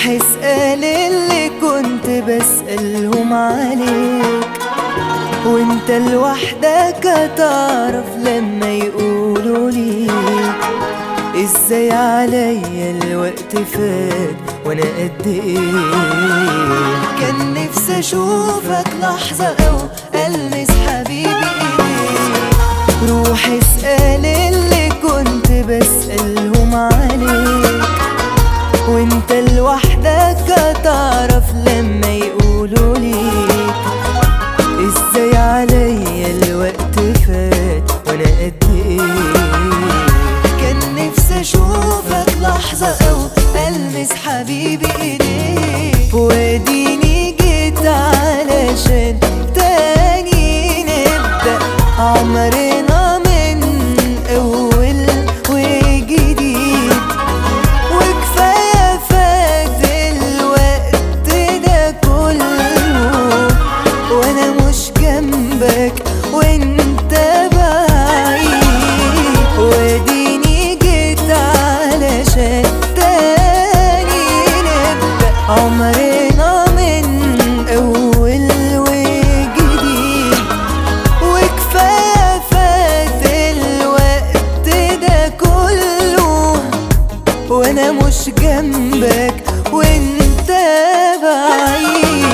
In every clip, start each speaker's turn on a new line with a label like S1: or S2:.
S1: روح اسأل اللي كنت بسألهم عليك، وانت لوحدك هتعرف لما يقولوا ليك ازاي عليا الوقت فات وانا قد ايه. كان نفسي اشوفك لحظة او المس حبيبي ايديك. روح اسأل اللي كنت بسألهم عليك، وانت لوحدك هتعرف لما يقولوا ليك ازاي عليا الوقت فات وانا قد ايه. كان نفسي اشوفك لحظة او المس حبيبي ايديك، واديني جيت علشان تاني نبدأ عمرنا من اول وجديد. وكفاية فات الوقت ده كله وانا مش جنبك وانت بعيد. واديني جيت علشان تاني نبدأ عمرنا من اول وجديد. وكفاية فات الوقت ده كله وانا مش جنبك وانت بعيد.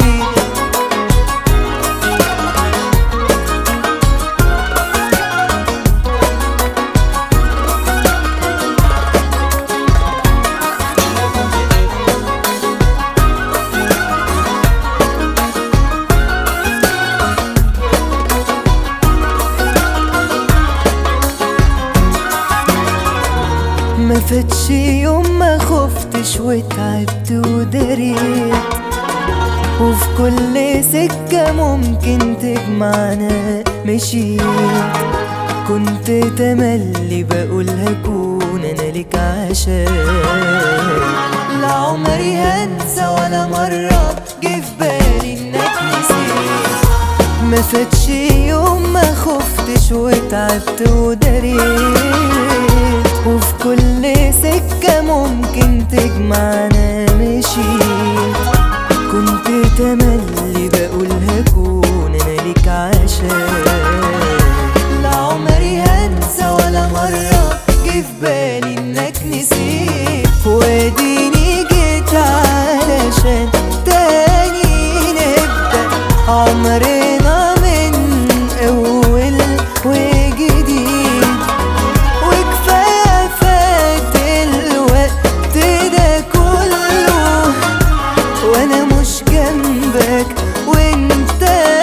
S1: ما فاتش يوم ما خفتش وتعبت ودريت، وفي كل سكة ممكن تجمعنا مشيت. كنت تملي بقول هكون انا لك عشان لا عمري هنسى ولا مرة جه في بالي انك نسيت. ما فاتش يوم ما خفتش وتعبت ودريت، وفي كل سكة ممكن تجمعنا مشيت. كنت تملي بقول هكون انا ليك عشان لا عمري هنسى ولا مرة جه في بالي انك نسيت. واديني جيت علشان تاني نبدأ عمرنا من اول وجديد. وكفاية فات الوقت ده كله وانا مش جنبك وانت